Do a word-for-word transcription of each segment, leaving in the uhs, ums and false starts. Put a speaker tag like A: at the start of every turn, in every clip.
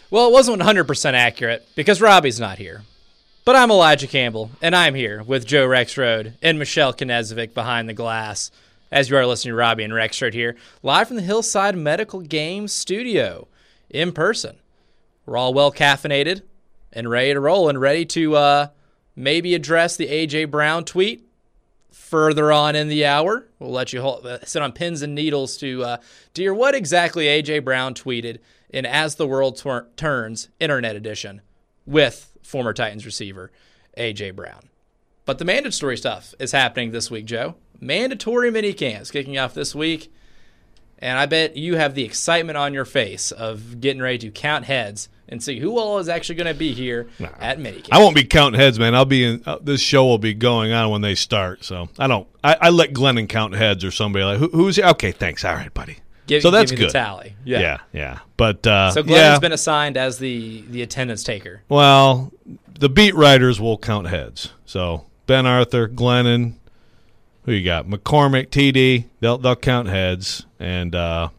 A: Well, it wasn't one hundred percent accurate because Robbie's not here. But I'm Elijah Campbell, and I'm here with Joe Rexrode and Michelle Knezovic behind the glass, as you are listening to Robbie and Rexrode here, live from the Hillside Medical Games studio, in person. We're all well caffeinated and ready to roll and ready to uh, maybe address the A J Brown tweet further on in the hour. We'll let you hold, uh, sit on pins and needles to uh, to hear what exactly A J Brown tweeted in As the World Tur- Turns Internet Edition with former Titans receiver A J Brown. But the mandatory stuff is happening this week, Joe. Mandatory minicamps kicking off this week, and I bet you have the excitement on your face of getting ready to count heads and see who all is actually going to be here nah, at minicamp.
B: I won't be counting heads, man. I'll be in. Uh, this show will be going on when they start, so I don't. I, I let Glennon count heads or somebody like who, who's here. Okay, thanks. All right, buddy.
A: Give,
B: so that's
A: give me
B: good.
A: The tally. Yeah,
B: yeah, yeah. But uh,
A: so Glennon's
B: yeah.
A: been assigned as the the attendance taker.
B: Well, the beat writers will count heads. So Ben Arthur, Glennon, who you got? McCormick, T D. They'll they'll count heads, and uh,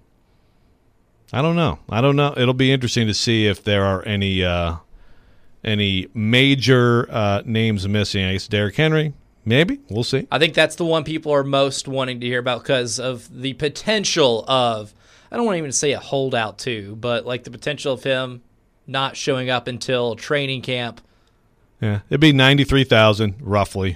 B: I don't know. I don't know. It'll be interesting to see if there are any uh, any major uh, names missing. I guess Derrick Henry. Maybe. We'll see.
A: I think that's the one people are most wanting to hear about because of the potential of, I don't want to even say a holdout too, but like the potential of him not showing up until training camp.
B: Yeah, it'd be ninety-three thousand dollars roughly,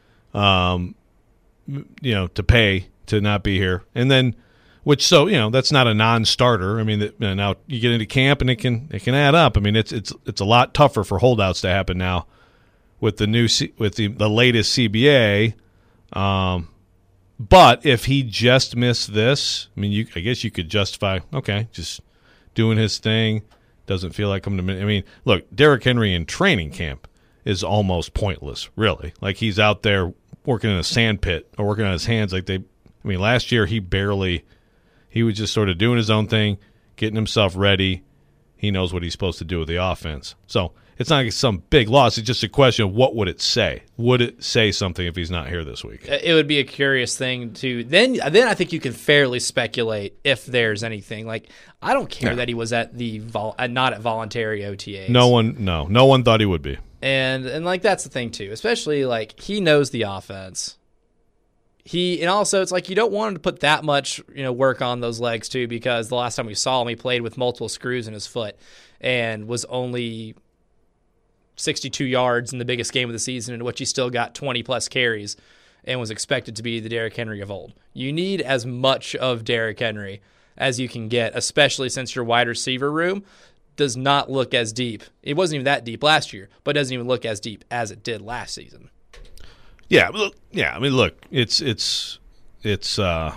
B: um, you know, to pay to not be here. And then, which, so, you know, that's not a non-starter. I mean, you know, now you get into camp and it can it can add up. I mean, it's it's it's a lot tougher for holdouts to happen now. With the new C, with the, the latest C B A, um, but if he just missed this, I mean, you I guess you could justify okay, just doing his thing, doesn't feel like coming to. I mean, look, Derrick Henry in training camp is almost pointless, really. Like he's out there working in a sand pit or working on his hands. Like they, I mean, last year he barely, he was just sort of doing his own thing, getting himself ready. He knows what he's supposed to do with the offense, so. It's not like some big loss. It's just a question of what would it say? Would it say something if he's not here this week?
A: It would be a curious thing to then. Then I think you can fairly speculate if there's anything. Like I don't care yeah. that he was at the vol, not at voluntary O T As.
B: No one, no, no one thought he would be.
A: And and like that's the thing too. Especially like he knows the offense. He and also it's like you don't want him to put that much you know work on those legs too because the last time we saw him he played with multiple screws in his foot and was only sixty-two yards in the biggest game of the season, in which he still got twenty-plus carries and was expected to be the Derrick Henry of old. You need as much of Derrick Henry as you can get, especially since your wide receiver room does not look as deep. It wasn't even that deep last year, but doesn't even look as deep as it did last season.
B: Yeah, look, yeah. I mean, look, it's it's it's uh,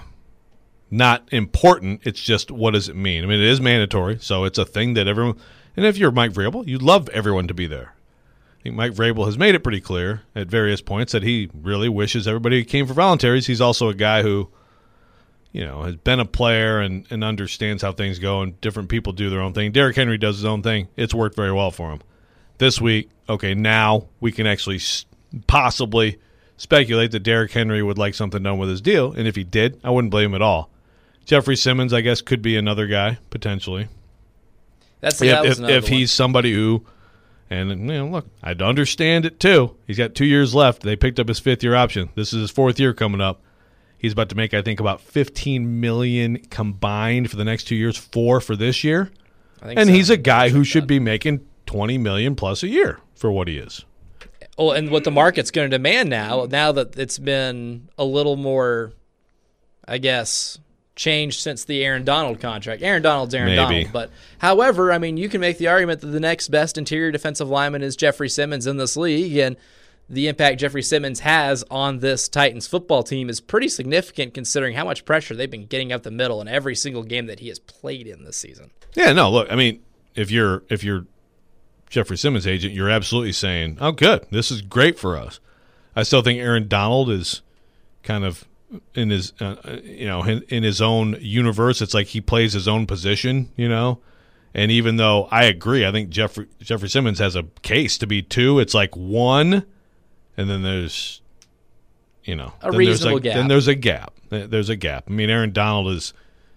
B: not important. It's just what does it mean? I mean, it is mandatory, so it's a thing that everyone. And if you're Mike Vrabel, you'd love everyone to be there. I think Mike Vrabel has made it pretty clear at various points that he really wishes everybody came for voluntaries. He's also a guy who, you know, has been a player and, and understands how things go, and different people do their own thing. Derrick Henry does his own thing. It's worked very well for him. This week, okay, now we can actually possibly speculate that Derrick Henry would like something done with his deal, and if he did, I wouldn't blame him at all. Jeffrey Simmons, I guess, could be another guy, potentially.
A: That's
B: if,
A: that was
B: if, if he's somebody who – and, you know, look, I understand it, too. He's got two years left. They picked up his fifth-year option. This is his fourth year coming up. He's about to make, I think, about fifteen million dollars combined for the next two years, four for this year. I think and so. He's a guy who should be making twenty million dollars plus a year for what he is.
A: Oh, and what the market's going to demand now, now that it's been a little more, I guess – changed since the Aaron Donald contract. Aaron Donald's Aaron
B: Maybe.
A: Donald. But, however, I mean, you can make the argument that the next best interior defensive lineman is Jeffrey Simmons in this league, and the impact Jeffrey Simmons has on this Titans football team is pretty significant considering how much pressure they've been getting up the middle in every single game that he has played in this season.
B: Yeah, no, look, I mean, if you're if you're Jeffrey Simmons' agent, you're absolutely saying, oh, good, this is great for us. I still think Aaron Donald is kind of in his uh, you know in, in his own universe. It's like he plays his own position, you know. And even though I agree, I think Jeffrey Jeffrey Simmons has a case to be two. It's like one, and then there's you know
A: a
B: then
A: reasonable
B: there's a,
A: gap.
B: Then there's a gap. There's a gap. I mean, Aaron Donald is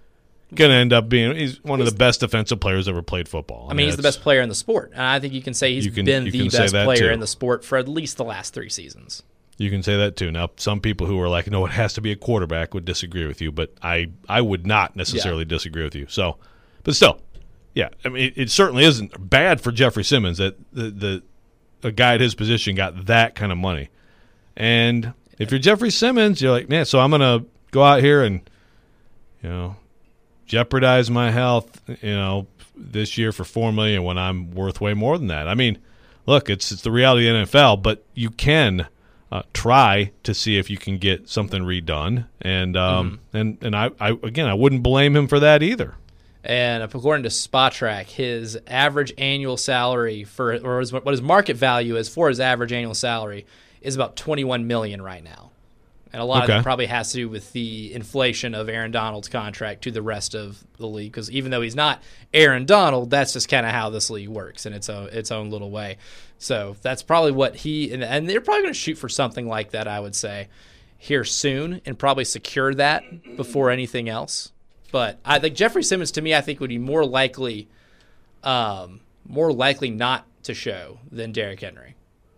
B: going to end up being he's one of the best defensive players ever played football.
A: I mean, he's the best player in the sport. And I think you can say he's
B: can,
A: been the best player
B: too.
A: in the sport for at least the last three seasons.
B: You can say that too. Now, some people who are like, no, it has to be a quarterback would disagree with you, but I, I would not necessarily yeah. disagree with you. So, but still, yeah, I mean, it, it certainly isn't bad for Jeffrey Simmons that the, the a guy at his position got that kind of money. And if you're Jeffrey Simmons, you're like, man, so I'm going to go out here and, you know, jeopardize my health, you know, this year for four million dollars when I'm worth way more than that. I mean, look, it's it's the reality of the N F L, but you can – Uh, try to see if you can get something redone, and um, mm-hmm. and and I, I again I wouldn't blame him for that either.
A: And according to Spotrac, his average annual salary for or his, what his market value is for his average annual salary is about twenty-one million dollars right now, and a lot okay. of that probably has to do with the inflation of Aaron Donald's contract to the rest of the league. Because even though he's not Aaron Donald, that's just kind of how this league works in its own its own little way. So that's probably what he and, and they're probably going to shoot for something like that, I would say, here soon, and probably secure that before anything else. But I think Jeffrey Simmons, to me, I think would be more likely, um, more likely not to show than Derrick Henry.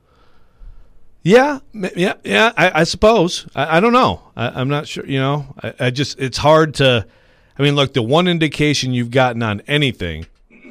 B: Yeah, yeah, yeah. I, I suppose. I, I don't know. I, I'm not sure. You know, I, I just it's hard to. I mean, look, the one indication you've gotten on anything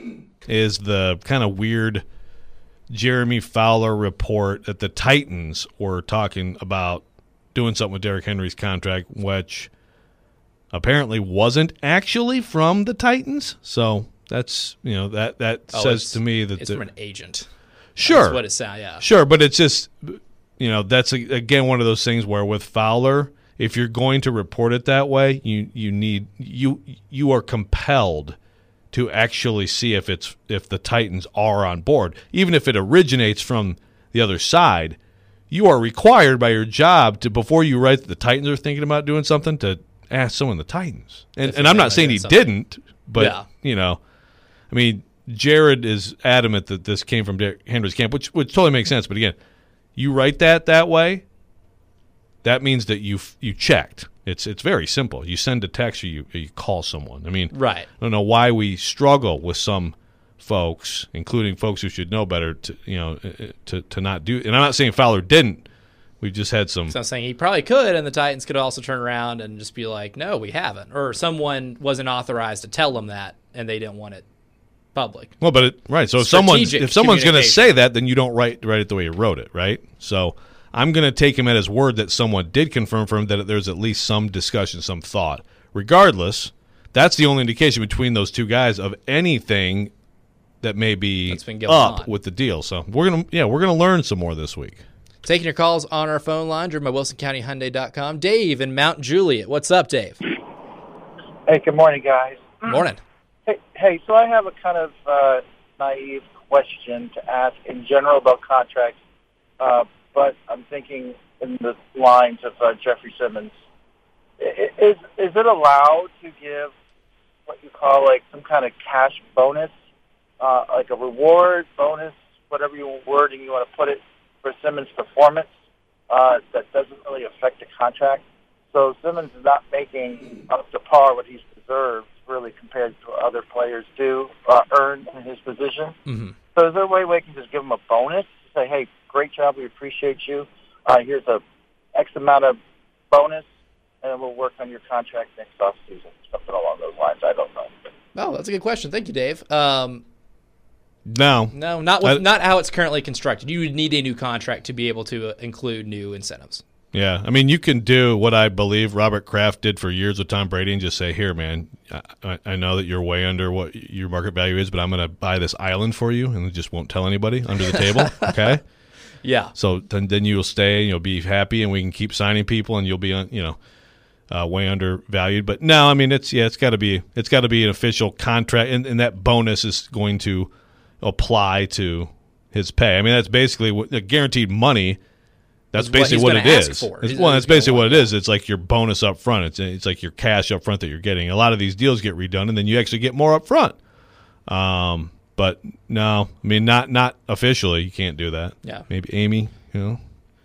B: is the kind of weird Jeremy Fowler report that the Titans were talking about doing something with Derrick Henry's contract, which apparently wasn't actually from the Titans. So that's, you know, that, that oh, says to me that
A: it's
B: the,
A: from an agent.
B: Sure.
A: That's what it sounds, yeah.
B: Sure, but it's just, you know, that's, again, one of those things where with Fowler, if you're going to report it that way, you, you need, you, you are compelled to actually see if it's if the Titans are on board. Even if it originates from the other side, you are required by your job to, before you write that the Titans are thinking about doing something, to ask someone the Titans. And, and I'm not saying he something. didn't, but, yeah. you know, I mean, Jared is adamant that this came from Derrick Henry's camp, which, which totally makes sense. But again, you write that that way, that means that you you checked. It's it's very simple. You send a text or you, or you call someone. I mean,
A: right.
B: I don't know why we struggle with some folks, including folks who should know better, to you know to to not do. And I'm not saying Fowler didn't. We've just had some.
A: So I'm saying he probably could, and the Titans could also turn around and just be like, "No, we haven't," or someone wasn't authorized to tell them that, and they didn't want it public.
B: Well, but it, right. So if someone's if someone's going to say that, then you don't write write it the way you wrote it, right? So I'm going to take him at his word that someone did confirm for him that there's at least some discussion, some thought. Regardless, that's the only indication between those two guys of anything that may be up on with the deal. So we're gonna, yeah, we're gonna learn some more this week.
A: Taking your calls on our phone line, driven by Wilson County Hyundai dot com. Dave in Mount Juliet. What's up, Dave?
C: Hey, good morning, guys.
A: Morning.
C: Hey, hey, so I have a kind of uh, naive question to ask in general about contracts. Uh, But I'm thinking in the lines of uh, Jeffrey Simmons. Is is it allowed to give what you call like some kind of cash bonus, uh, like a reward, bonus, whatever you wording you want to put it, for Simmons' performance uh, that doesn't really affect the contract? So Simmons is not making up to par what he's deserved, really, compared to what other players do uh, earn in his position.
A: Mm-hmm.
C: So is there a way we can just give him a bonus? Say, hey, great job, we appreciate you. Uh, here's a X amount of bonus, and we'll work on your contract next offseason, something along those lines. I don't know.
A: Oh, that's a good question. Thank you, Dave. Um,
B: no.
A: No, not with,
B: I,
A: not how it's currently constructed. You would need a new contract to be able to uh, include new incentives.
B: Yeah, I mean, you can do what I believe Robert Kraft did for years with Tom Brady and just say, here, man, I, I know that you're way under what your market value is, but I'm going to buy this island for you, and just won't tell anybody under the table, okay?
A: Yeah.
B: So then, then you'll stay, and you'll be happy, and we can keep signing people, and you'll be, you know, uh, way undervalued. But no, I mean, it's yeah, it's got to be it's got to be an official contract, and, and that bonus is going to apply to his pay. I mean, that's basically what, the guaranteed money. That's basically what, what it is. It's, well, that's basically what it is. It's like your bonus up front. It's it's like your cash up front that you're getting. A lot of these deals get redone, and then you actually get more up front. Um, but no, I mean, not not officially. You can't do that.
A: Yeah.
B: Maybe Amy, you know.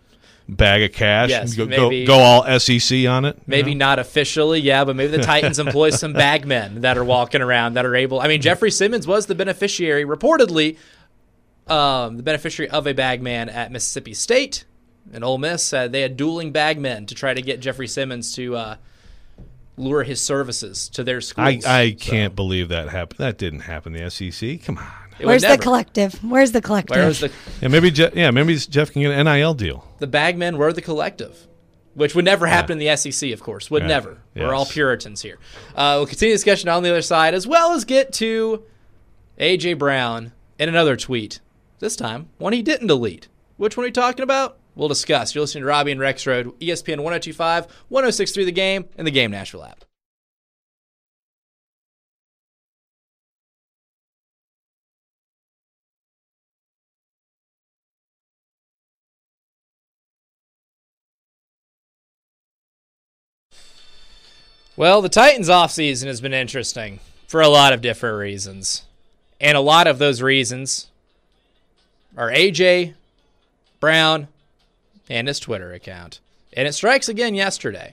B: bag of cash.
A: Yes,
B: go,
A: maybe,
B: go, go all S E C on it.
A: Maybe
B: know?
A: not officially, yeah, but maybe the Titans employ some bagmen that are walking around that are able. I mean, Jeffrey Simmons was the beneficiary, reportedly, um, the beneficiary of a bagman at Mississippi State. And Ole Miss, uh, they had dueling bagmen to try to get Jeffrey Simmons to uh, lure his services to their schools.
B: I, I
A: so.
B: can't believe that happened. That didn't happen in the S E C. Come on.
A: It
D: Where's the collective? Where's the collective?
A: Where's the
B: yeah, maybe Je- yeah, maybe Jeff can get an N I L deal.
A: The bagmen were the collective, which would never happen
B: Yeah.
A: in the S E C, of course. Would
B: Yeah.
A: never.
B: Yes.
A: We're all Puritans here. Uh, we'll continue the discussion on the other side, as well as get to A J. Brown in another tweet. This time, one he didn't delete. Which one are we talking about? We'll discuss. You're listening to Robbie and Rexroad, E S P N one oh two point five, one oh six point three The Game, and the Game Nashville app. Well, the Titans' offseason has been interesting for a lot of different reasons. And a lot of those reasons are A J. Brown and his Twitter account. And it strikes again yesterday.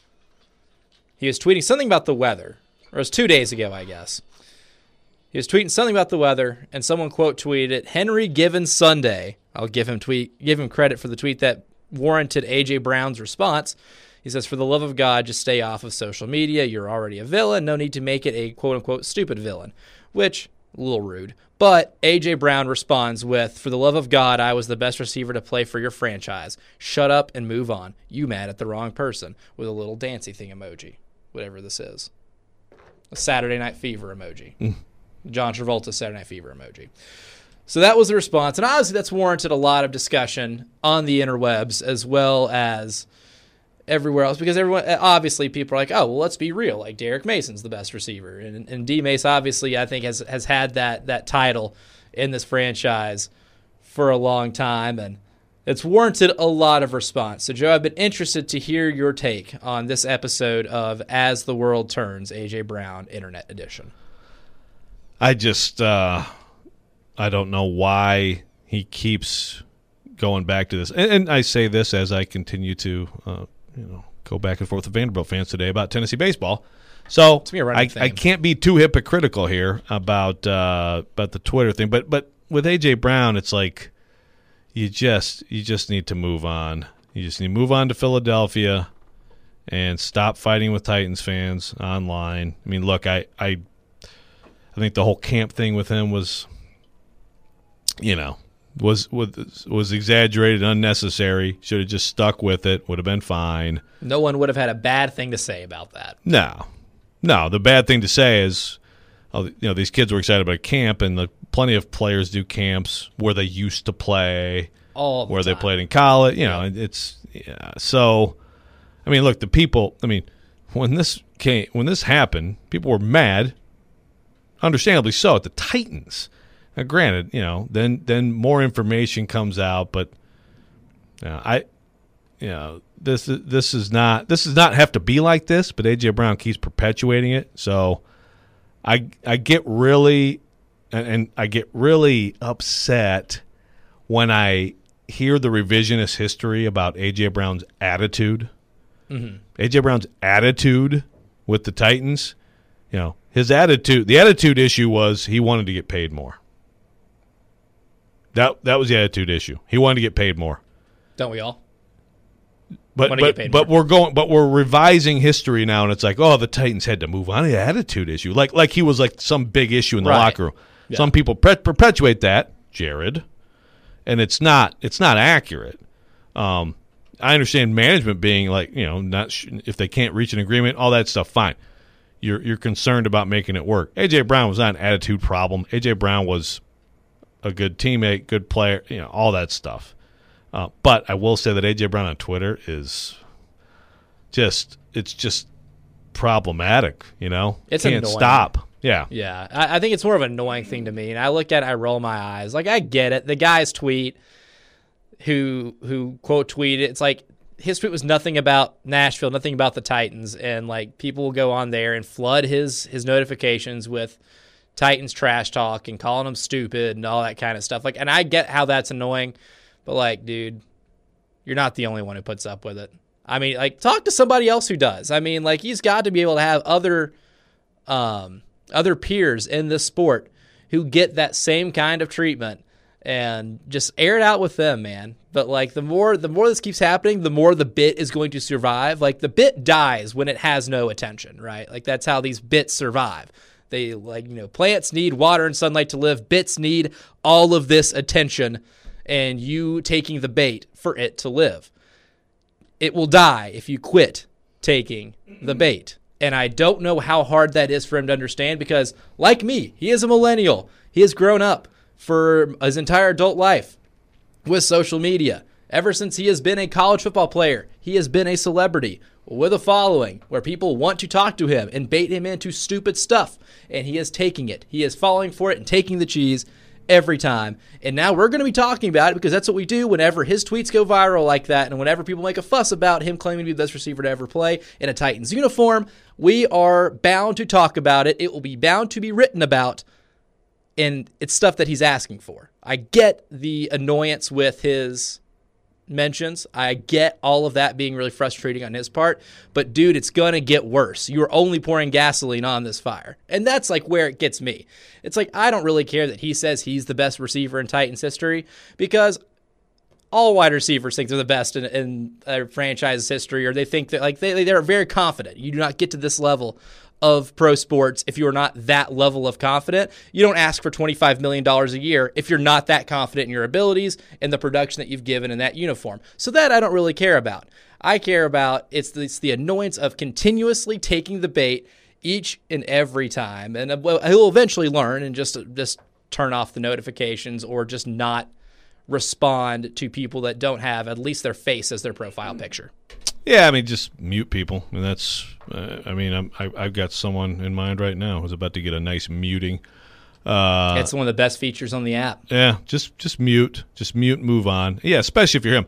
A: He was tweeting something about the weather. Or it was two days ago, I guess. He was tweeting something about the weather, and someone quote tweeted it, Henry Given Sunday. I'll give him tweet, give him credit for the tweet that warranted A J. Brown's response. He says, for the love of God, just stay off of social media. You're already a villain. No need to make it a quote-unquote stupid villain. Which, a little rude. But A J. Brown responds with, for the love of God, I was the best receiver to play for your franchise. Shut up and move on. You mad at the wrong person. With a little dancey thing emoji. Whatever this is. A Saturday Night Fever emoji. Mm. John Travolta's Saturday Night Fever emoji. So that was the response. And obviously that's warranted a lot of discussion on the interwebs as well as everywhere else, because everyone, obviously people are like, oh, well, let's be real. Like Derek Mason's the best receiver. And, and D. Mace obviously, I think, has, has had that, that title in this franchise for a long time. And it's warranted a lot of response. So, Joe, I've been interested to hear your take on this episode of As the World Turns, A J. Brown Internet Edition.
B: I just, uh, I don't know why he keeps going back to this. And, and I say this as I continue to, uh, you know, go back and forth with Vanderbilt fans today about Tennessee baseball. So I, I can't be too hypocritical here about uh, about the Twitter thing. But but with A J. Brown, it's like you just you just need to move on. You just need to move on to Philadelphia and stop fighting with Titans fans online. I mean, look, I I, I think the whole camp thing with him was, you know, was was was exaggerated, unnecessary. Should have just stuck with it. Would have been fine.
A: No one would have had a bad thing to say about that.
B: No, no. The bad thing to say is, oh, you know, these kids were excited about camp, and the, plenty of players do camps where they used to play,
A: all the
B: where
A: time.
B: they played in college. You know, it's yeah. So, I mean, look, the people. I mean, when this came, when this happened, people were mad, understandably so, at the Titans. Now, granted, you know, then then more information comes out, but you know, I, you know, this is this is not this does not have to be like this. But A J. Brown keeps perpetuating it, so I I get really and, and I get really upset when I hear the revisionist history about A J. Brown's attitude. Mm-hmm. A J. Brown's attitude with the Titans, you know, his attitude. The attitude issue was he wanted to get paid more. That that was the attitude issue. He wanted to get paid more.
A: Don't we all?
B: But but, but we're going but we're revising history now, and it's like, oh, the Titans had to move on. The attitude issue. Like like he was like some big issue in the
A: right.
B: locker room.
A: Yeah.
B: Some people pre- perpetuate that, Jared. And it's not it's not accurate. Um, I understand management being like, you know, not sh- if they can't reach an agreement, all that stuff, fine. You're you're concerned about making it work. A J. Brown was not an attitude problem. A J. Brown was a good teammate, good player, you know, all that stuff. Uh, but I will say that A J. Brown on Twitter is just, it's just problematic, you know?
A: It's
B: Can't
A: annoying.
B: stop. Yeah.
A: Yeah. I, I think it's more of an annoying thing to me. And I look at it, I roll my eyes. Like, I get it. The guy's tweet, who, who quote tweeted, it's like, his tweet was nothing about Nashville, nothing about the Titans. And, like, people will go on there and flood his his notifications with Titans trash talk and calling them stupid and all that kind of stuff. Like, and I get how that's annoying, but like, dude, You're not the only one who puts up with it. I mean, like, talk to somebody else who does. I mean, like, he's got to be able to have other um, other peers in this sport who get that same kind of treatment and just air it out with them, man. But, like, the more the more this keeps happening, the more the bit is going to survive. Like, the bit dies when it has no attention, right? Like, that's how these bits survive. They, like, you know, plants need water and sunlight to live. Bits need all of this attention and you taking the bait for it to live. It will die if you quit taking the bait. And I don't know how hard that is for him to understand because, like me, he is a millennial. He has grown up for his entire adult life with social media. Ever since he has been a college football player, he has been a celebrity with a following where people want to talk to him and bait him into stupid stuff. And he is taking it. He is falling for it and taking the cheese every time. And now we're going to be talking about it because that's what we do whenever his tweets go viral like that and whenever people make a fuss about him claiming to be the best receiver to ever play in a Titans uniform. We are bound to talk about it. It will be bound to be written about, and it's stuff that he's asking for. I get the annoyance with his mentions. I get all of that being really frustrating on his part, but dude, it's going to get worse. You're only pouring gasoline on this fire. And that's like where it gets me. It's like, I don't really care that he says he's the best receiver in Titans history because all wide receivers think they're the best in, in their franchise's history, or they think that like they, they're very confident. You do not get to this level of pro sports if you are not that level of confident. You don't ask for twenty-five million dollars a year if you're not that confident in your abilities and the production that you've given in that uniform. So that I don't really care about. I care about it's the, it's the annoyance of continuously taking the bait each and every time. And he'll eventually learn and just just turn off the notifications or just not respond to people that don't have at least their face as their profile picture.
B: Yeah, I mean, just mute people. And that's, uh, I mean, I'm, I, I've got someone in mind right now who's about to get a nice muting. Uh,
A: it's one of the best features on the app.
B: Yeah, just just mute. Just mute, move on. Yeah, especially if you're him.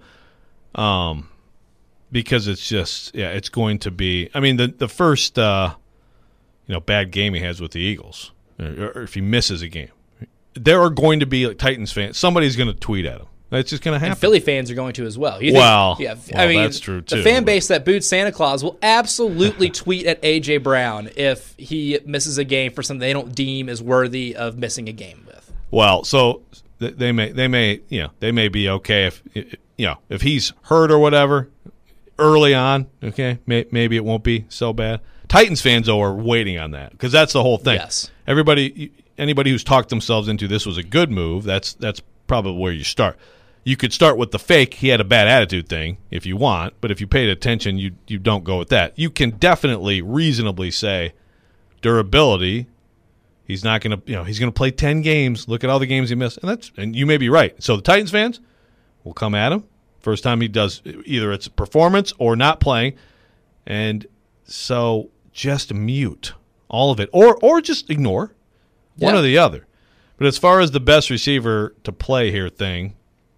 B: Um, because it's just, yeah, it's going to be, I mean, the, the first, uh, you know, bad game he has with the Eagles, or, or if he misses a game, there are going to be like, Titans fans, somebody's going to tweet at him. That's just going to happen.
A: And Philly fans are going to as well. You
B: well,
A: think, yeah,
B: well,
A: I mean,
B: that's true too.
A: The fan base that booed Santa Claus will absolutely tweet at A J Brown if he misses a game for something they don't deem as worthy of missing a game with.
B: Well, so they may, they may, you know, they may be okay if, you know, if he's hurt or whatever early on. Okay, may, maybe it won't be so bad. Titans fans though are waiting on that because that's the whole thing.
A: Yes.
B: Everybody, anybody who's talked themselves into this was a good move. That's that's probably where you start. You could start with the fake, he had a bad attitude thing if you want, but if you paid attention, you you don't go with that. You can definitely reasonably say durability, he's not going to, you know, he's going to play ten games. Look at all the games he missed. And that's and you may be right. So the Titans fans will come at him first time he does, either it's performance or not playing. And so just mute all of it or or just ignore one
A: Yeah.
B: or the other. But as far as the best receiver to play here thing,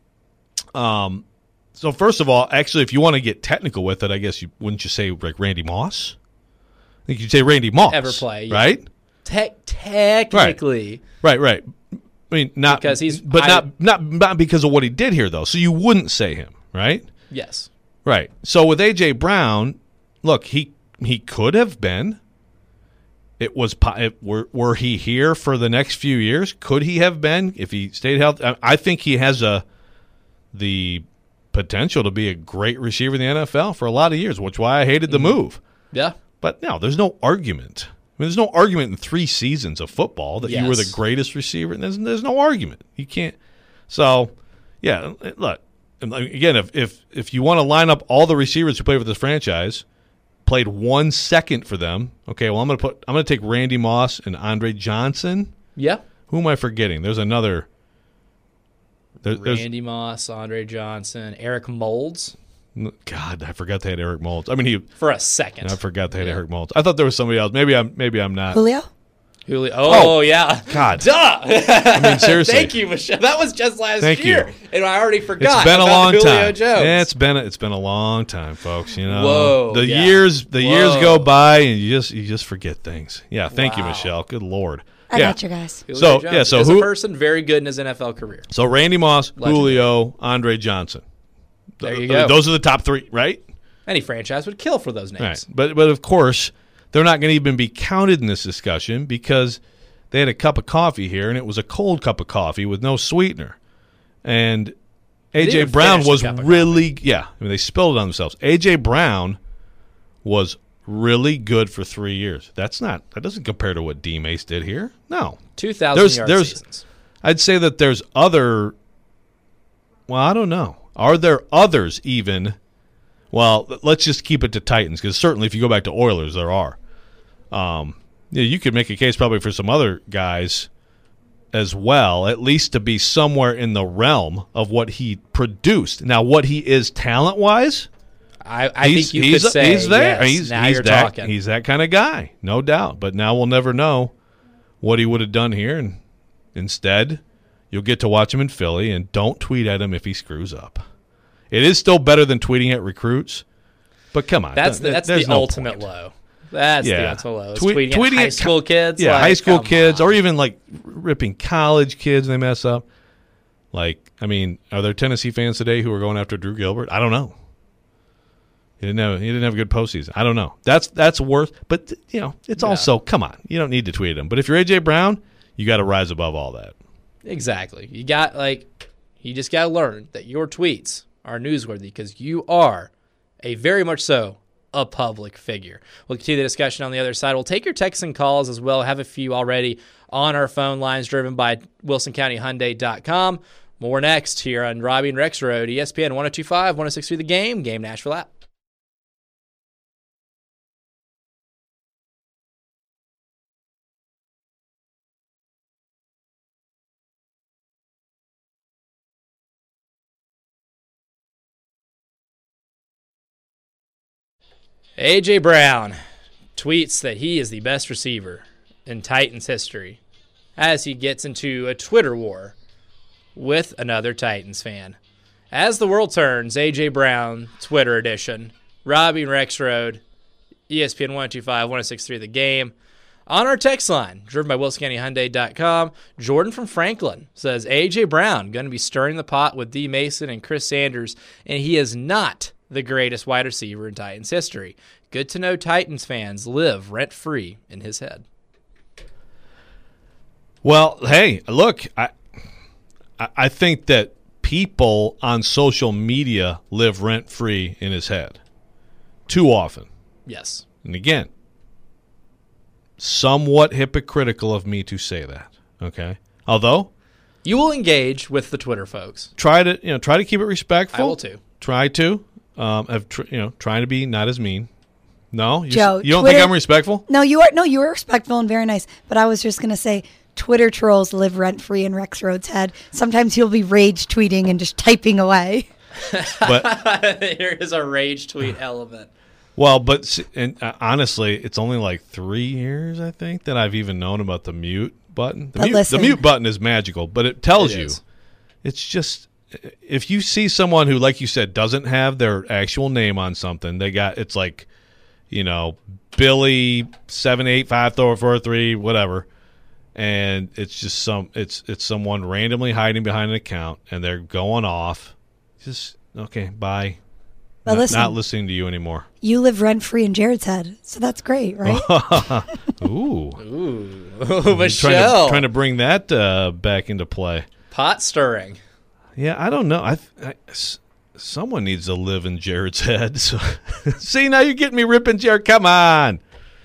B: Um, so first of all, actually, if you want to get technical with it, I guess you wouldn't you say like Randy Moss? I think you'd say Randy Moss.
A: Ever play, yeah.
B: right?
A: Te- technically,
B: Right, right. I mean, not
A: Because he's-
B: but
A: I-
B: not not not because of what he did here, though. So you wouldn't say him, right?
A: yes.
B: Right. So with A J Brown, look, he he could have been. It was it, were were he here for the next few years? Could he have been if he stayed healthy? I, I think he has a. the potential to be a great receiver in the N F L for a lot of years, which is why I hated the move.
A: Yeah.
B: But no, there's no argument. I mean, there's no argument in three seasons of football that you were the
A: Yes.
B: greatest receiver. There's, there's no argument. You can't. So, yeah, look, again, if, if, if you want to line up all the receivers who played for this franchise, played one second for them, okay, well, I'm going to put I'm going to take Randy Moss and Andre Johnson.
A: Yeah.
B: Who am I forgetting? There's another. There, there's,
A: Randy Moss, Andre Johnson, Eric Moulds
B: God, I forgot they had Eric Moulds. I mean, he.
A: for a second.
B: I forgot they had
A: Yeah.
B: Eric Moulds. I thought there was somebody else. Maybe I'm. Maybe I'm not.
D: Julio?
A: Julio. Oh, yeah.
B: God.
A: Duh.
B: I mean, seriously.
A: Thank you, Michelle. That was just last
B: Thank
A: year,
B: you.
A: and I already forgot.
B: It's been a
A: about
B: long
A: Julio
B: time.
A: Jones.
B: Yeah, it's been a, it's been a long time, folks. You know,
A: Whoa,
B: the
A: yeah.
B: years the
A: Whoa.
B: years go by, and you just you just forget things. Yeah, thank you,
A: Wow.
B: Michelle. Good Lord.
D: I
B: yeah.
D: got you guys.
A: Julio
B: So,
A: Jones.
B: yeah, so
A: As
B: who-
A: a person, very good in his N F L career.
B: So Randy Moss,
A: Legendary.
B: Julio, Andre Johnson.
A: There you go.
B: Those are the top three, right?
A: Any franchise would kill for those names.
B: Right. But but of course, they're not going to even be counted in this discussion because they had a cup of coffee here, and it was a cold cup of coffee with no sweetener. And A J. Brown was really, yeah, I mean, they spilled it on themselves. A J. Brown was really good for three years. That's not, that doesn't compare to what D. Mace did here. No.
A: two thousand yard
B: there's,
A: seasons.
B: I'd say that there's other, well, I don't know. Are there others even? Well, let's just keep it to Titans because certainly if you go back to Oilers, there are. Um, you know, you could make a case probably for some other guys as well, at least to be somewhere in the realm of what he produced. Now, what he is talent-wise,
A: I, I
B: he's,
A: think you
B: he's,
A: could say,
B: he's there.
A: yes,
B: he's,
A: now
B: he's
A: you're
B: that,
A: talking.
B: He's that kind of guy, no doubt. But now we'll never know what he would have done here, and instead, you'll get to watch him in Philly, and don't tweet at him if he screws up. It is still better than tweeting at recruits, but come on.
A: That's the, that's the
B: no
A: ultimate
B: point.
A: low. That's
B: Yeah.
A: the ultimate low. It's
B: Tweet-
A: tweeting,
B: tweeting
A: at high
B: at
A: school
B: co-
A: kids.
B: Yeah,
A: like,
B: high school
A: come
B: kids,
A: on.
B: or even like ripping college kids when they mess up. Like, I mean, are there Tennessee fans today who are going after Drew Gilbert? I don't know. He didn't have he didn't have a good postseason. I don't know. That's that's worth. But you know, it's
A: Yeah.
B: also come on. You don't need to tweet him. But if you're A J. Brown, you got to rise above all that.
A: Exactly. You got like you just got to learn that your tweets are newsworthy because you are a very much so a public figure. We'll continue the discussion on the other side. We'll take your texts and calls as well. Have a few already on our phone lines driven by Wilson County Hyundai dot com. More next here on Robbie and Rex Road, E S P N one oh two point five, one oh six point three The Game, Game Nashville app. A J. Brown tweets that he is the best receiver in Titans history as he gets into a Twitter war with another Titans fan. As the world turns, A J. Brown, Twitter edition, Robbie and Rex Road, E S P N one oh two point five, one oh six point three The Game. On our text line, driven by Wilson County Hyundai dot com, Jordan from Franklin says, A J. Brown going to be stirring the pot with D. Mason and Chris Sanders, and he is not the greatest wide receiver in Titans history. Good to know Titans fans live rent-free in his head.
B: Well, hey, look, I I think that people on social media live rent-free in his head too often.
A: Yes.
B: And again, somewhat hypocritical of me to say that, okay? Although,
A: You will engage with the Twitter folks.
B: try to, you know, try to keep it respectful.
A: I will too.
B: Try to. Um, have tr- you know, trying to be not as mean. No, you,
D: Joe,
B: you don't
D: Twitter-
B: think I'm respectful?
D: No, you are no, you were respectful and very nice. But I was just gonna say, Twitter trolls live rent free in Rex Rhodes' head. Sometimes he'll be rage tweeting and just typing away.
B: But
A: Here is a rage tweet element.
B: well, but s- and uh, honestly, it's only like three years I think that I've even known about the mute button. The,
D: But
B: mute,
D: listen.
B: the mute button is magical, but it tells
A: It
B: you.
A: is.
B: It's just if you see someone who, like you said, doesn't have their actual name on something, they got it's like, you know, Billy seven eight five four four three whatever, and it's just some it's it's someone randomly hiding behind an account and they're going off. Just okay, bye.
D: But
B: not,
D: listen,
B: not listening to you anymore.
D: you live rent free in Jared's head, so that's great, right?
B: Ooh,
A: Ooh,
B: trying
A: Michelle.
B: to, trying to bring that uh, back into play.
A: Pot stirring.
B: Yeah, I don't know. I, I s- someone needs to live in Jared's head. So, see, now you're getting me ripping Jared. Come on.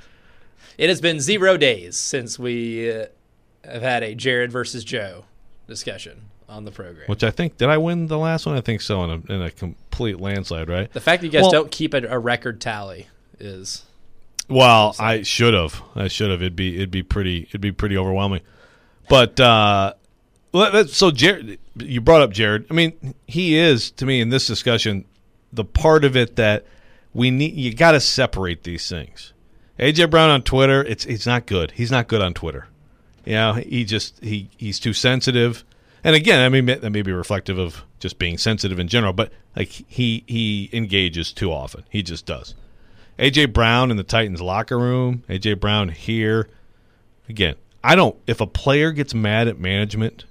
A: It has been zero days since we uh, have had a Jared versus Joe discussion on the program.
B: Which I think, did I win the last one? I think so, in a, in a complete landslide, right?
A: The fact that you guys
B: Well-
A: don't keep a, a record tally is
B: Well, I should have. I should have. It'd be it'd be pretty it'd be pretty overwhelming. But uh, well, that- so Jared, you brought up Jared. I mean, he is to me in this discussion the part of it that we need. You got to separate these things. A J. Brown on Twitter, it's it's not good. He's not good on Twitter. You know, he just he he's too sensitive. And again, I mean that may be reflective of just being sensitive in general. But like he he engages too often. He just does. A J. Brown in the Titans locker room, A J. Brown here. Again, I don't – if a player gets mad at management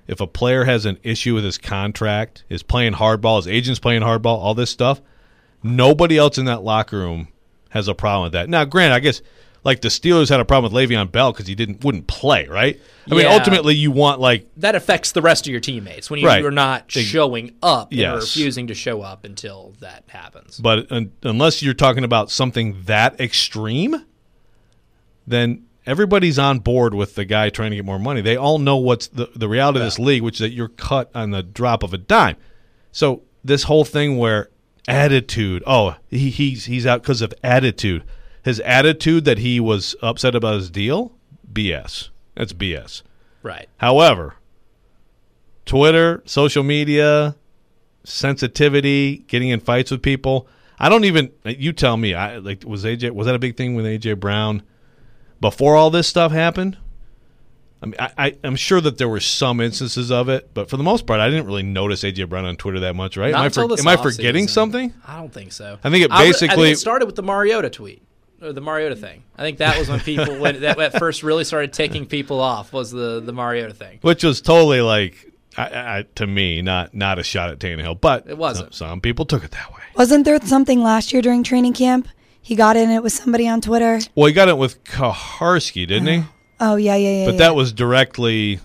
B: if a player has an issue with his contract, is playing hardball, his agent's playing hardball, all this stuff, nobody else in that locker room has a problem with that. Now, granted, I guess like the Steelers had a problem with Le'Veon Bell because he didn't wouldn't play, right? I
A: yeah.
B: mean, ultimately, you want like
A: that affects the rest of your teammates when you,
B: right.
A: you're not showing up
B: yes.
A: and refusing to show up until that happens.
B: But un- unless you're talking about something that extreme, then everybody's on board with the guy trying to get more money. They all know what's the, the reality yeah. of this league, which is that you're cut on the drop of a dime. So this whole thing where attitude, oh, he, he's he's out because of attitude. His attitude that he was upset about his deal, B S. That's B S.
A: Right.
B: However, Twitter, social media, sensitivity, getting in fights with people. I don't even. You tell me. I like was A J. Was that a big thing with A J Brown before all this stuff happened? I mean, I, I, I'm sure that there were some instances of it, but for the most part, I didn't really notice A J Brown on Twitter that much. Right?
A: Not
B: am I,
A: until
B: for,
A: this
B: am I forgetting
A: offseason.
B: something?
A: I don't think so.
B: I think it
A: I,
B: basically.
A: I think it started with the Mariota tweet. Or the Mariota thing. I think that was when people when that, that first really started ticking people off was the, the Mariota thing.
B: Which was totally like, I, I, to me, not not a shot at Tannehill, but
A: it wasn't.
B: Some, some people took it that way.
D: Wasn't there something last year during training camp? He got in it with somebody on Twitter.
B: Well, he got it with Kaharski, didn't he?
D: Oh yeah, yeah, yeah.
B: But
D: yeah.
B: that was directly.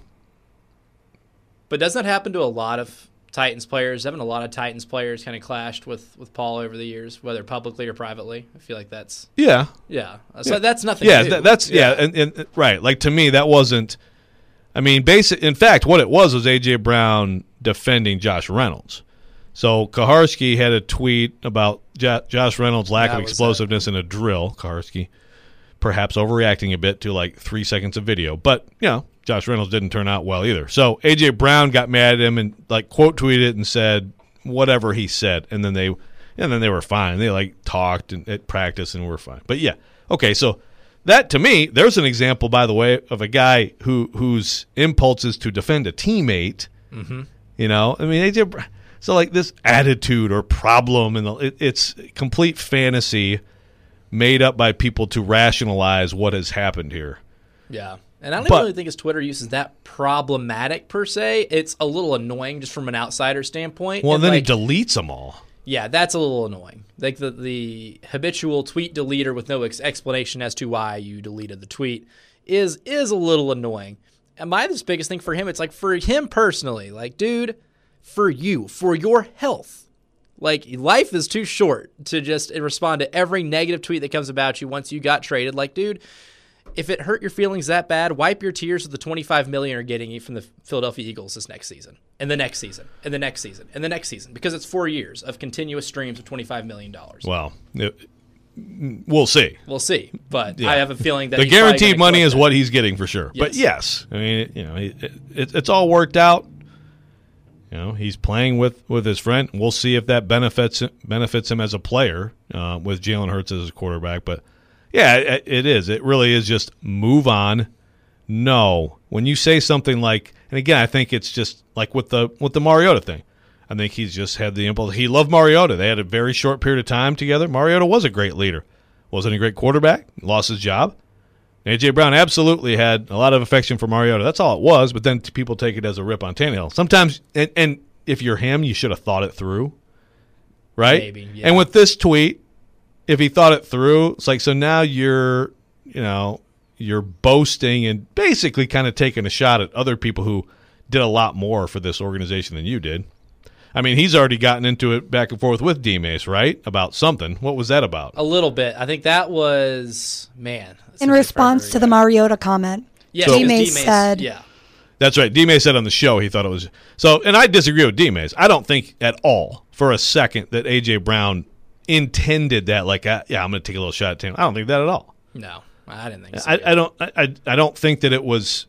A: But doesn't that happen to a lot of Titans players? Haven't a lot of Titans players kind of clashed with, with Paul over the years, whether publicly or privately? I feel like that's
B: Yeah.
A: yeah. So yeah. that's nothing.
B: Yeah,
A: new.
B: That, that's yeah, yeah and, and right. Like to me, that wasn't. I mean, basic. In fact, what it was was A J Brown defending Josh Reynolds. So Kaharski had a tweet about jo- Josh Reynolds' lack
A: that
B: of explosiveness in a drill. Kaharski, perhaps overreacting a bit to like three seconds of video, but you know, Josh Reynolds didn't turn out well either. So A J Brown got mad at him and like quote tweeted and said whatever he said, and then they and then they were fine. They like talked and at practice and were fine. But yeah, okay. So that to me, there's an example, by the way, of a guy who whose impulse is to defend a teammate.
A: Mm-hmm.
B: You know, I mean A J. So like this attitude or problem, and it, it's complete fantasy made up by people to rationalize what has happened here.
A: Yeah. And I don't
B: but,
A: even really think his Twitter use is that problematic per se. It's a little annoying just from an outsider standpoint.
B: Well,
A: and
B: then
A: like,
B: he deletes them all.
A: Yeah, that's a little annoying. Like the, the habitual tweet deleter with no ex- explanation as to why you deleted the tweet is is a little annoying. And my this biggest thing for him, it's like for him personally, like, dude, for you, for your health. Like, life is too short to just respond to every negative tweet that comes about you once you got traded. Like, dude, if it hurt your feelings that bad, wipe your tears with the twenty-five million dollars you're getting from the Philadelphia Eagles this next season, and the next season, and the next season, and the next season, because it's four years of continuous streams of twenty-five million dollars.
B: Well, it, we'll see.
A: We'll see, but
B: yeah.
A: I have a feeling that
B: the
A: he's probably
B: guaranteed
A: gonna
B: money is
A: that.
B: what he's getting for sure.
A: Yes.
B: But yes, I mean, you know, it, it, it's all worked out. You know, he's playing with, with his friend. We'll see if that benefits benefits him as a player uh, with Jalen Hurts as his quarterback. But yeah, it, it is. It really is just move on. No, when you say something like, and again, I think it's just like with the with the Mariota thing. I think he's just had the impulse. He loved Mariota. They had a very short period of time together. Mariota was a great leader. Wasn't a great quarterback. Lost his job. A J Brown absolutely had a lot of affection for Mariota. That's all it was, but then people take it as a rip on Tannehill. Sometimes, and, and if you're him, you should have thought it through, right?
A: Maybe, yeah.
B: And with this tweet, if he thought it through, it's like, so now you're, you know, you're boasting and basically kind of taking a shot at other people who did a lot more for this organization than you did. I mean, he's already gotten into it back and forth with D-Mace, right? About something. What was that about?
A: A little bit. I think that was, man.
D: In response to the Mariota comment.
A: Yeah,
B: So-
D: D-Mace said,
A: yeah.
B: That's right. D-Mace said on the show he thought it was so, and I disagree with D-Mace. I don't think at all for a second that A J Brown intended that. Like, uh, yeah, I'm going to take a little shot at him. I don't think that at all.
A: No, I didn't think so.
B: I, I don't. I, I don't think that it was.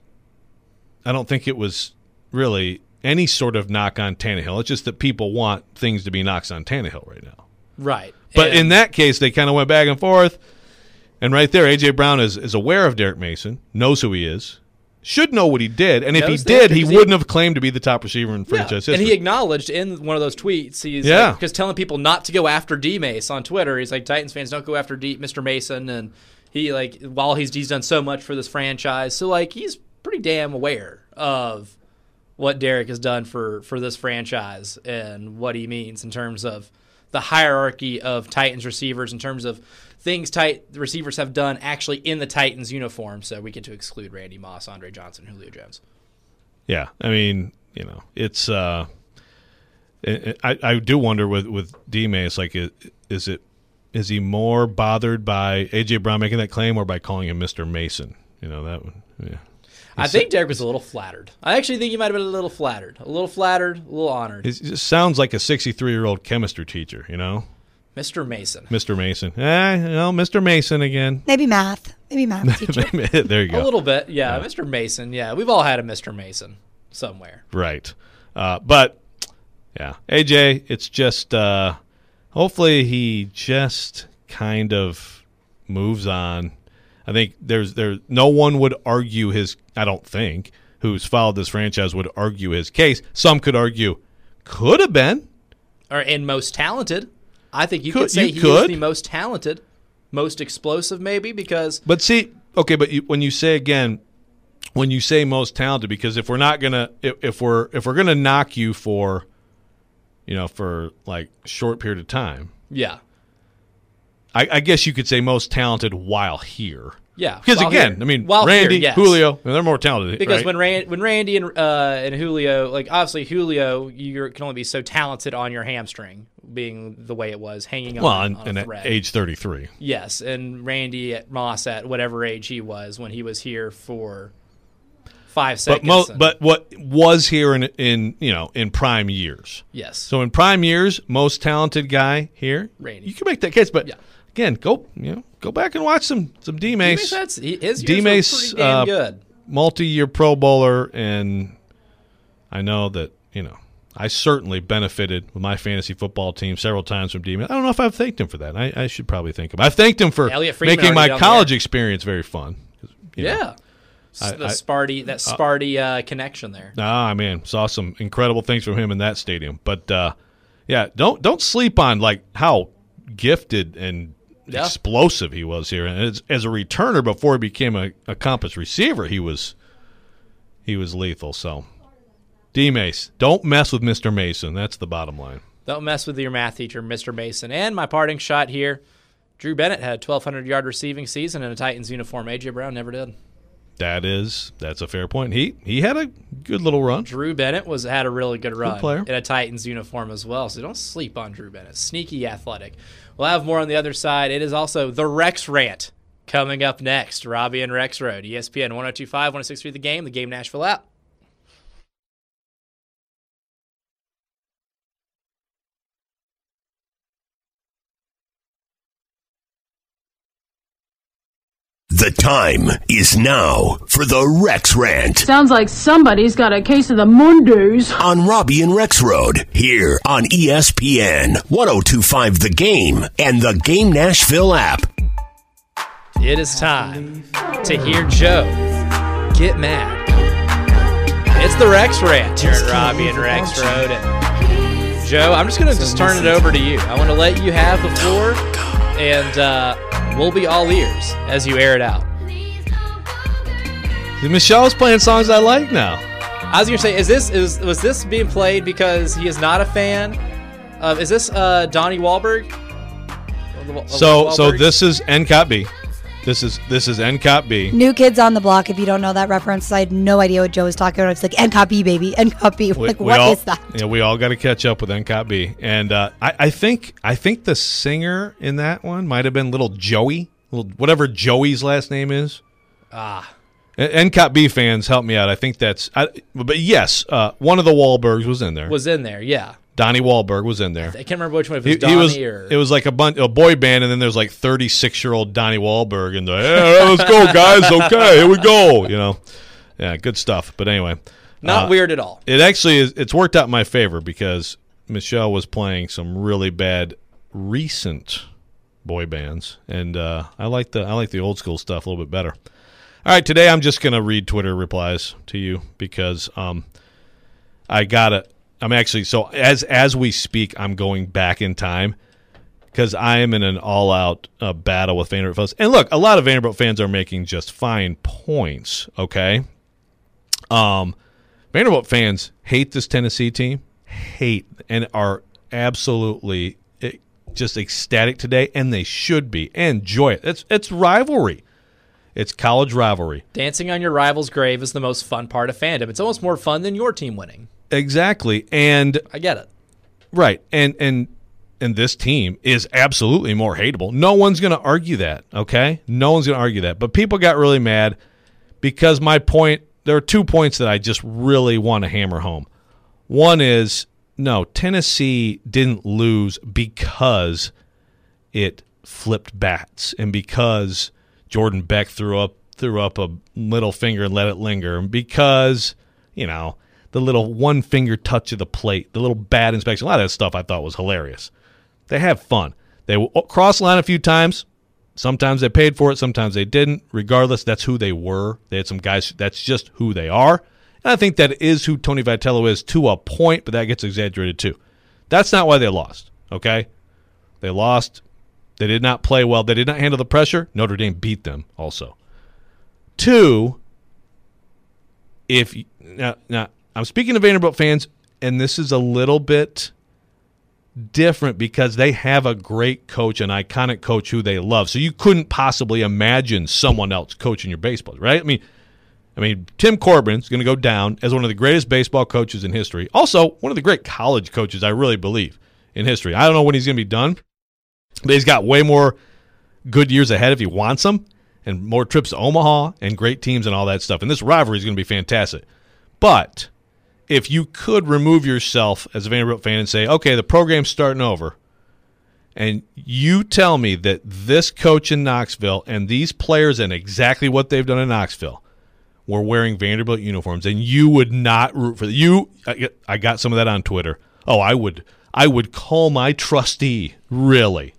B: I don't think it was really any sort of knock on Tannehill. It's just that people want things to be knocks on Tannehill right now.
A: Right.
B: But
A: And-
B: in that case, they kind of went back and forth. And right there, A J Brown is, is aware of Derek Mason, knows who he is, should know what he did. And if he
A: Knows that
B: did, he
A: because he-
B: wouldn't have claimed to be the top receiver in franchise
A: Yeah.
B: history.
A: And he acknowledged in one of those tweets, he's
B: Yeah.
A: like, because telling people not to go after D-Mace on Twitter. He's like, Titans fans, don't go after D- Mister Mason. And he, like, while he's he's done so much for this franchise. So, like, he's pretty damn aware of what Derek has done for, for this franchise and what he means in terms of the hierarchy of Titans receivers, in terms of things tight receivers have done actually in the Titans uniform. So we get to exclude Randy Moss, Andre Johnson, Julio Jones.
B: Yeah, I mean, you know, it's uh, it, I I do wonder with with D-Mace, like, is it is he more bothered by A J Brown making that claim or by calling him Mister Mason? You know, that one. Yeah.
A: I think Derek was a little flattered. I actually think he might have been a little flattered. A little flattered, a little honored.
B: It just sounds like a sixty-three-year-old chemistry teacher, you know?
A: Mister Mason.
B: Mister Mason. Eh, you know, Mister Mason again.
D: Maybe math. Maybe math teacher.
B: There you go.
A: A little bit, yeah, yeah. Mister Mason, yeah. We've all had a Mister Mason somewhere.
B: Right. Uh, but, yeah, A J, it's just uh, hopefully he just kind of moves on. I think there's there no one would argue his I don't think who's followed this franchise would argue his case. Some could argue could have been
A: or and most talented. I think you
B: could,
A: could say
B: you
A: he
B: could.
A: is the most talented, most explosive maybe because
B: But see, okay, but you, when you say again when you say most talented, because if we're not going to if, if we're if we're going to knock you for you know for like a short period of time.
A: Yeah.
B: I, I guess you could say most talented while here.
A: Yeah,
B: because again,
A: here.
B: I mean,
A: while
B: Randy,
A: here, yes.
B: Julio, I mean, they're more talented.
A: Because
B: right?
A: when Rand, when Randy and uh, and Julio, like obviously Julio, you can only be so talented on your hamstring, being the way it was, hanging on,
B: well,
A: on
B: and,
A: a
B: and
A: thread.
B: at age thirty-three.
A: Yes, and Randy at Moss at whatever age he was when he was here for five seconds.
B: But mo-
A: and,
B: but what was here in in you know in prime years?
A: Yes.
B: So in prime years, most talented guy here,
A: Randy.
B: You can make that case, but
A: yeah.
B: again, go you know go back and watch some some D-Mace.
A: D-Mace, that's, he, his years
B: D-Mace,
A: were pretty damn
B: uh,
A: good.
B: Multi-year Pro Bowler, and I know that you know I certainly benefited with my fantasy football team several times from D-Mace. I don't know if I've thanked him for that. I, I should probably thank him. I've thanked him for
A: Elliot Friedman
B: making my
A: already down
B: college
A: there.
B: experience very fun. You know,
A: Yeah.
B: I-
A: the
B: I-
A: Sparty, that Sparty uh, connection there.
B: Ah, man, saw some incredible things from him in that stadium. But uh, yeah, don't don't sleep on like how gifted and
A: Yeah.
B: explosive he was here. And as, as a returner before he became a accomplished receiver, he was he was lethal. So, D-Mace, don't mess with Mister Mason. That's the bottom line.
A: Don't mess with your math teacher, Mister Mason. And my parting shot here, Drew Bennett had a twelve hundred yard receiving season in a Titans uniform. A J Brown never did.
B: That is that's a fair point. He he had a good little run.
A: Drew Bennett was had a really good run
B: player.
A: in a Titans uniform as well. So don't sleep on Drew Bennett. Sneaky athletic. We'll have more on the other side. It is also the Rex Rant coming up next. Robbie and Rex Road, E S P N one oh two point five, one oh six point three The Game, the Game Nashville app.
E: The time is now for the Rex Rant
F: Sounds like somebody's got a case of the Mondays.
E: on Robbie and Rex Road here on E S P N one oh two point five The Game and the Game Nashville app.
A: It is time to hear Joe get mad. It's the Rex Rant here at Robbie and Rex Road. And Joe, I'm just going to just turn it over to you. I want to let you have the floor, and uh, we'll be all ears as you air it out.
B: Michelle's playing songs I like now.
A: I was going to say, is this is was this being played because he is not a fan of? Is this uh, Donnie Wahlberg? Of the-
B: So
A: of
B: so
A: Wahlberg?
B: this is N C O T B. This is this is N C O T B.
D: New Kids on the Block. If you don't know that reference, I had no idea what Joe was talking about. It's like N C O T B, baby. N C O T B.
B: We-
D: Like,
B: we
D: what
B: all-
D: is that?
B: Yeah, we all got to catch up with N C O T B, and uh, I, I think I think the singer in that one might have been little Joey, little whatever Joey's last name is.
A: Ah,
B: N C O T B fans, help me out. I think that's, I, but yes, uh, one of the Wahlbergs was in there.
A: was in there, yeah.
B: Donnie Wahlberg was in there.
A: I can't remember which one. If it
B: He,
A: was Donnie
B: he was.
A: or
B: It was like a bunch, a boy band, and then there's like thirty-six year old Donnie Wahlberg, and the hey, let's go, guys. Okay, here we go. You know, yeah, good stuff. But anyway,
A: not
B: uh,
A: weird at all.
B: It actually is. It's worked out in my favor because Michelle was playing some really bad recent boy bands, and uh, I like the I like the old school stuff a little bit better. All right, today I'm just gonna read Twitter replies to you because um, I gotta. I'm actually so as as we speak, I'm going back in time because I am in an all out uh, battle with Vanderbilt fans. And look, a lot of Vanderbilt fans are making just fine points. Okay, um. Vanderbilt fans hate this Tennessee team, hate, and are absolutely just ecstatic today, and they should be. Enjoy it. It's it's rivalry. It's college rivalry.
A: Dancing on your rival's grave is the most fun part of fandom. It's almost more fun than your team winning.
B: Exactly. And
A: I get it.
B: Right. And and and this team is absolutely more hateable. No one's going to argue that, okay? No one's going to argue that. But people got really mad because my point, there are two points that I just really want to hammer home. One is, no, Tennessee didn't lose because it flipped bats and because Jordan Beck threw up threw up a middle finger and let it linger, and because, you know, the little one-finger touch of the plate, the little bat inspection, a lot of that stuff I thought was hilarious. They have fun. They will cross the line a few times. Sometimes they paid for it, sometimes they didn't. Regardless, that's who they were. They had some guys, that's just who they are. And I think that is who Tony Vitello is to a point, but that gets exaggerated too. That's not why they lost, okay? They lost. They did not play well. They did not handle the pressure. Notre Dame beat them also. Two, if now, now I'm speaking to Vanderbilt fans, and this is a little bit different because they have a great coach, an iconic coach who they love. So you couldn't possibly imagine someone else coaching your baseball, right? I mean, I mean, Tim Corbin's going to go down as one of the greatest baseball coaches in history. Also, one of the great college coaches, I really believe, in history. I don't know when he's going to be done, but he's got way more good years ahead if he wants them, and more trips to Omaha and great teams and all that stuff. And this rivalry is going to be fantastic. But if you could remove yourself as a Vanderbilt fan and say, okay, the program's starting over, and you tell me that this coach in Knoxville and these players and exactly what they've done in Knoxville were wearing Vanderbilt uniforms, and you would not root for you. I got some of that on Twitter. Oh, I would I would call my trustee. Really?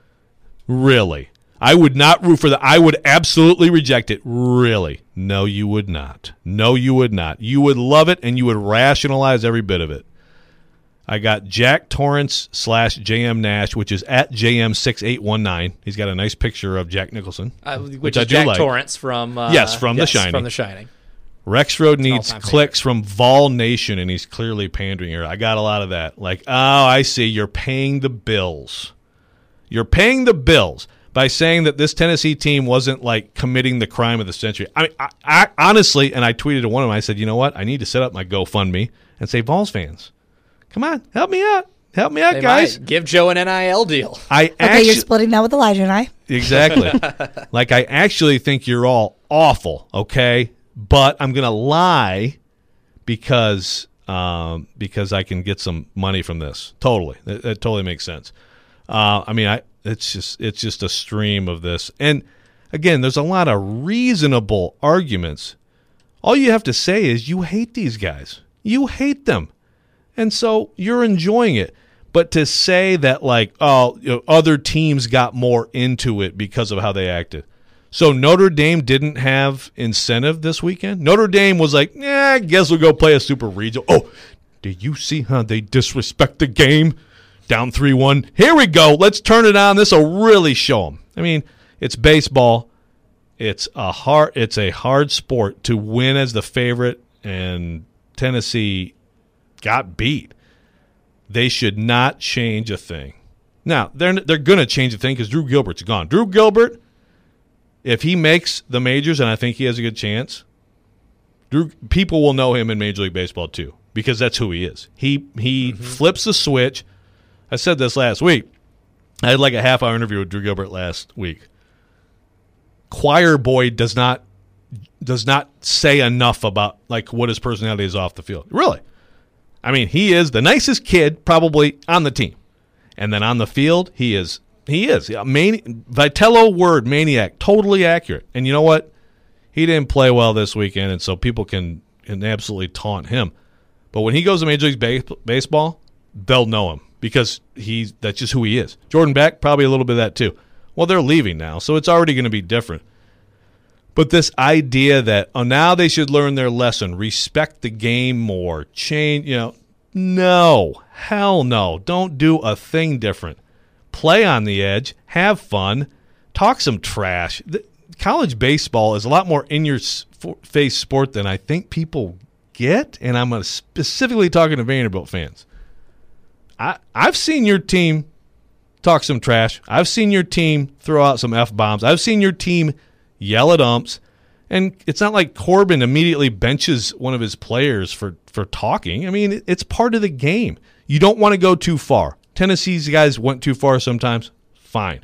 B: Really? I would not root for that. I would absolutely reject it. Really? No, you would not. No, you would not. You would love it, and you would rationalize every bit of it. I got Jack Torrance slash J M Nash, which is at J M six eight one nine. He's got a nice picture of Jack Nicholson,
A: uh, which,
B: which
A: is
B: I do
A: Jack
B: like.
A: Torrance from uh,
B: yes, from
A: yes,
B: The Shining.
A: From The Shining.
B: Rexroad needs clicks
A: favorite.
B: from Vol Nation, and he's clearly pandering here. I got a lot of that. Like, oh, I see. You're paying the bills. You're paying the bills by saying that this Tennessee team wasn't, like, committing the crime of the century. I mean, I, I, honestly, and I tweeted to one of them, I said, you know what? I need to set up my GoFundMe and say, Vols fans, come on, help me out. Help me out,
A: they
B: guys.
A: Might. Give Joe an N I L deal.
B: I
D: Okay,
B: actu-
D: you're splitting that with Elijah and I.
B: Exactly. Like, I actually think you're all awful, okay? But I'm going to lie because um, because I can get some money from this. Totally. That, that totally makes sense. Uh, I mean, I it's just it's just a stream of this. And, again, there's a lot of reasonable arguments. All you have to say is you hate these guys. You hate them. And so you're enjoying it. But to say that, like, oh, you know, other teams got more into it because of how they acted. So Notre Dame didn't have incentive this weekend? Notre Dame was like, yeah, I guess we'll go play a super regional. Oh, did you see how they disrespect the game? Down three one. Here we go. Let's turn it on. This will really show them. I mean, it's baseball. It's a hard, it's a hard sport to win as the favorite, and Tennessee got beat. They should not change a thing. Now, they're they're going to change a thing because Drew Gilbert's gone. Drew Gilbert, if he makes the majors, and I think he has a good chance, Drew, people will know him in Major League Baseball too because that's who he is. He he mm-hmm. flips the switch. I said this last week. I had like a half-hour interview with Drew Gilbert last week. Choir boy does not does not say enough about like what his personality is off the field. Really. I mean, he is the nicest kid probably on the team. And then on the field, he is he is a mani- Vitello word maniac, totally accurate. And you know what? He didn't play well this weekend, and so people can, can absolutely taunt him. But when he goes to Major League Base- Baseball, they'll know him because he's that's just who he is. Jordan Beck, probably a little bit of that too. Well, they're leaving now, so it's already going to be different. But this idea that, oh, now they should learn their lesson, respect the game more, change, you know, no, hell no. Don't do a thing different. Play on the edge, have fun, talk some trash. The, college baseball is a lot more in-your-face sport than I think people get, and I'm specifically talking to Vanderbilt fans, I, I've seen your team talk some trash. I've seen your team throw out some F-bombs. I've seen your team yell at umps. And it's not like Corbin immediately benches one of his players for, for talking. I mean, it's part of the game. You don't want to go too far. Tennessee's guys went too far sometimes. Fine.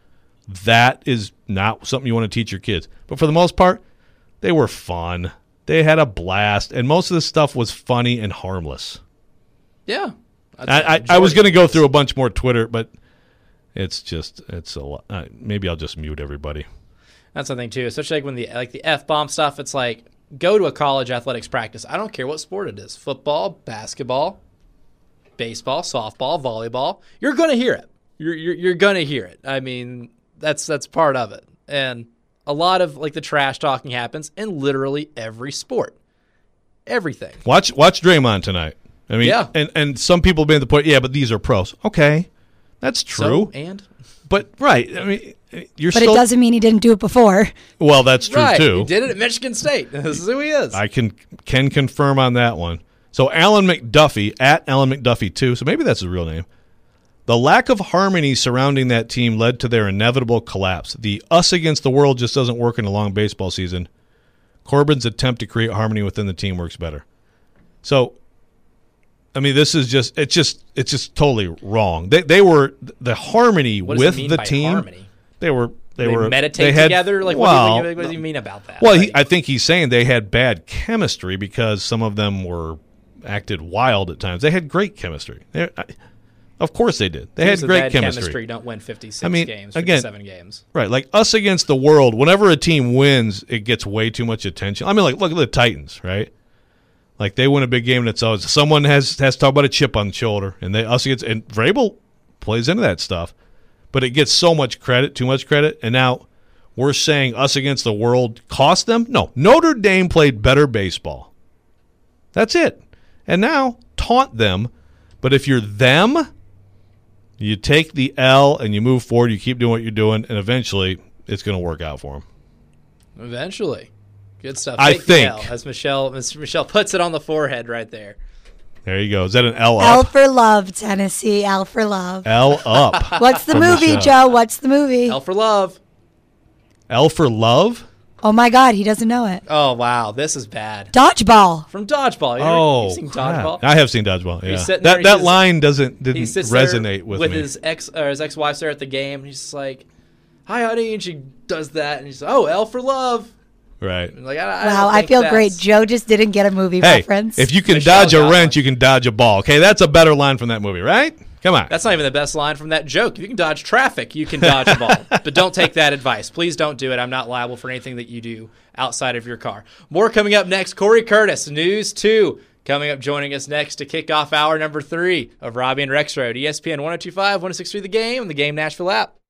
B: That is not something you want to teach your kids. But for the most part, they were fun. They had a blast. And most of the stuff was funny and harmless.
A: Yeah.
B: I, I, I was going to go through a bunch more Twitter, but it's just, it's a lot. Uh, maybe I'll just mute everybody.
A: That's the thing too, especially like when the like the F-bomb stuff. It's like, go to a college athletics practice. I don't care what sport it is: football, basketball, baseball, softball, volleyball. You're gonna hear it. You're you're, you're gonna hear it. I mean, that's that's part of it. And a lot of like the trash talking happens in literally every sport, everything.
B: Watch watch Draymond tonight. I mean,
A: yeah.
B: and and some people made the point, yeah, but these are pros. Okay, that's true.
A: So, and
B: but right, I mean. You're
D: but
B: still,
D: it doesn't mean he didn't do it before.
B: Well, that's true
A: right.
B: too.
A: He did it at Michigan State. This is who he is.
B: I can can confirm on that one. So Alan McDuffie at Alan McDuffie too. So maybe that's his real name. The lack of harmony surrounding that team led to their inevitable collapse. The us against the world just doesn't work in a long baseball season. Corbin's attempt to create harmony within the team works better. So, I mean, this is just it's just it's just totally wrong. They they were the harmony
A: what does
B: with
A: it mean
B: the
A: by
B: team.
A: Harmony?
B: They were they,
A: they
B: were
A: meditate
B: they had,
A: together. Like,
B: well,
A: what, do you, what do you mean about that?
B: Well,
A: like,
B: he, I think he's saying they had bad chemistry because some of them were acted wild at times. They had great chemistry. They, I, of course, they did. They had great
A: bad
B: chemistry.
A: chemistry. Don't win fifty-six
B: I mean,
A: games,
B: again,
A: fifty-seven games.
B: Right, like us against the world. Whenever a team wins, it gets way too much attention. I mean, like look at the Titans, right? Like they win a big game, and it's always someone has has to talk about a chip on the shoulder, and they us against and Vrabel plays into that stuff. But it gets so much credit, too much credit, and now we're saying us against the world cost them? No. Notre Dame played better baseball. That's it. And now taunt them. But if you're them, you take the L and you move forward, you keep doing what you're doing, and eventually it's going to work out for them.
A: Eventually. Good stuff.
B: I
A: Take the
B: think.
A: L, as Michelle, Mister Michelle puts it on the forehead right there.
B: There you go. Is that an L
D: L
B: up?
D: for love, Tennessee. L for love.
B: L up.
D: What's the
B: For
D: movie,
B: Michelle.
D: Joe? What's the movie?
A: L for love.
B: L for love?
D: Oh, my God. He doesn't know it.
A: Oh, wow. This is bad.
D: Dodgeball.
A: From Dodgeball. You ever,
B: Oh,
A: you've seen
B: crap.
A: Dodgeball?
B: I have seen Dodgeball. Yeah,
A: sitting
B: that
A: there,
B: that
A: he's-
B: line doesn't
A: He
B: didn't
A: sits
B: resonate
A: there
B: with,
A: with
B: me.
A: his ex or his ex-wife's there at the game. And he's just like, "Hi, honey," and she does that, and he's like, "Oh, L for love."
B: Right.
A: And like, I, I
D: Wow,
A: don't
D: I
A: think
D: feel
A: that's-
D: great. Joe just didn't get a movie
B: Hey,
D: reference.
B: if you can
A: Michelle
B: dodge a
A: got
B: wrench,
A: one.
B: you can dodge a ball. Okay, that's a better line from that movie, right? Come on.
A: That's not even the best line from that joke. If you can dodge traffic, you can dodge a ball. But don't take that advice. Please don't do it. I'm not liable for anything that you do outside of your car. More coming up next. Corey Curtis, News two, coming up, joining us next to kick off hour number three of Robbie and Rexroad. E S P N one oh two point five, one oh six point three The Game, and the Game Nashville app.